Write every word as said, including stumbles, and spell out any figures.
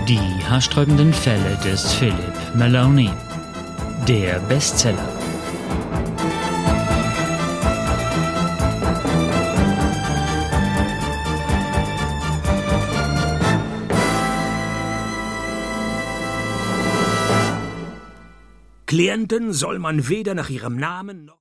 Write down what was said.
Die haarsträubenden Fälle des Philip Maloney. Der Bestseller. Klienten soll man weder nach ihrem Namen noch